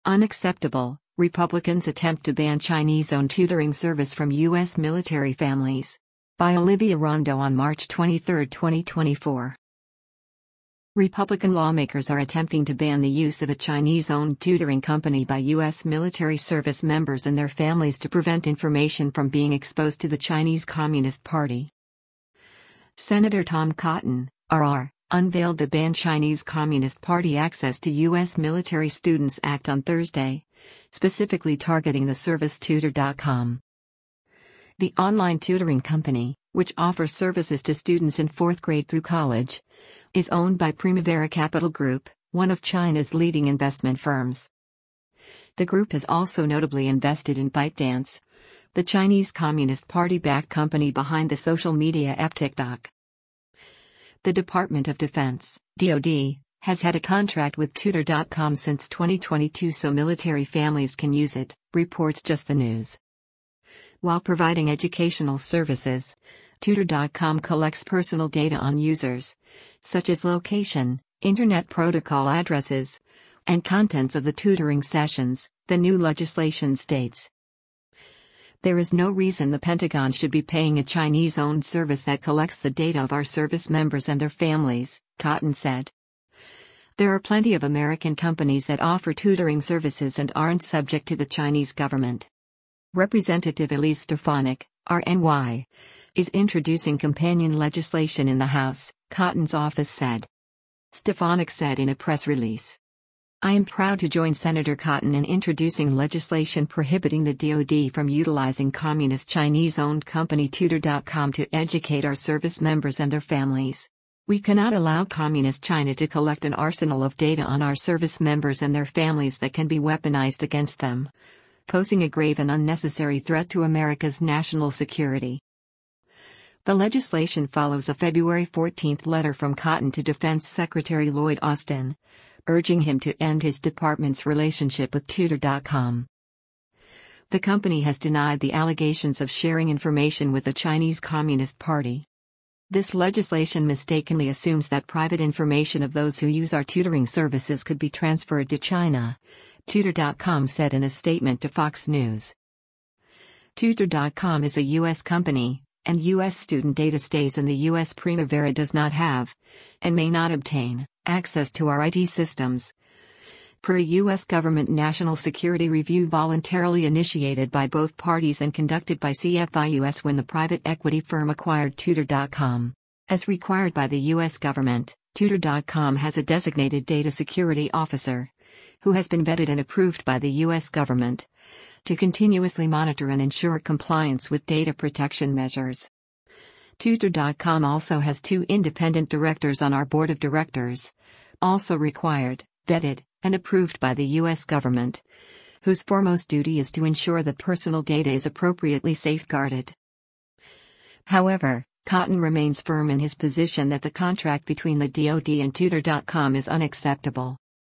Unacceptable. Republicans attempt to ban Chinese-owned tutoring service from U.S. military families. By Olivia Rondo on March 23, 2024. Republican lawmakers are attempting to ban the use of a Chinese-owned tutoring company by U.S. military service members and their families to prevent information from being exposed to the Chinese Communist Party. Senator Tom Cotton, RR, unveiled the Ban Chinese Communist Party Access to U.S. Military Students Act on Thursday, specifically targeting the service Tutor.com. The online tutoring company, which offers services to students in 4th grade through college, is owned by Primavera Capital Group, one of China's leading investment firms. The group has also notably invested in ByteDance, the Chinese Communist Party-backed company behind the social media app TikTok. The Department of Defense, DoD, has had a contract with Tutor.com since 2022 so military families can use it, reports Just the News. While providing educational services, Tutor.com collects personal data on users, such as location, internet protocol addresses, and contents of the tutoring sessions, the new legislation states. There is no reason the Pentagon should be paying a Chinese-owned service that collects the data of our service members and their families, Cotton said. There are plenty of American companies that offer tutoring services and aren't subject to the Chinese government. Representative Elise Stefanik, RNY, is introducing companion legislation in the House, Cotton's office said. Stefanik said in a press release. I am proud to join Senator Cotton in introducing legislation prohibiting the DoD from utilizing communist Chinese-owned company Tutor.com to educate our service members and their families. We cannot allow Communist China to collect an arsenal of data on our service members and their families that can be weaponized against them, posing a grave and unnecessary threat to America's national security. The legislation follows a February 14 letter from Cotton to Defense Secretary Lloyd Austin, urging him to end his department's relationship with Tutor.com. The company has denied the allegations of sharing information with the Chinese Communist Party. This legislation mistakenly assumes that private information of those who use our tutoring services could be transferred to China, Tutor.com said in a statement to Fox News. Tutor.com is a U.S. company, and U.S. student data stays in the U.S. Primavera does not have, and may not obtain, access to our IT systems. Per a U.S. government national security review voluntarily initiated by both parties and conducted by CFIUS when the private equity firm acquired Tutor.com. As required by the U.S. government, Tutor.com has a designated data security officer, who has been vetted and approved by the U.S. government, to continuously monitor and ensure compliance with data protection measures. Tutor.com also has 2 independent directors on our board of directors, also required, vetted, and approved by the U.S. government, whose foremost duty is to ensure that personal data is appropriately safeguarded. However, Cotton remains firm in his position that the contract between the DoD and Tutor.com is unacceptable.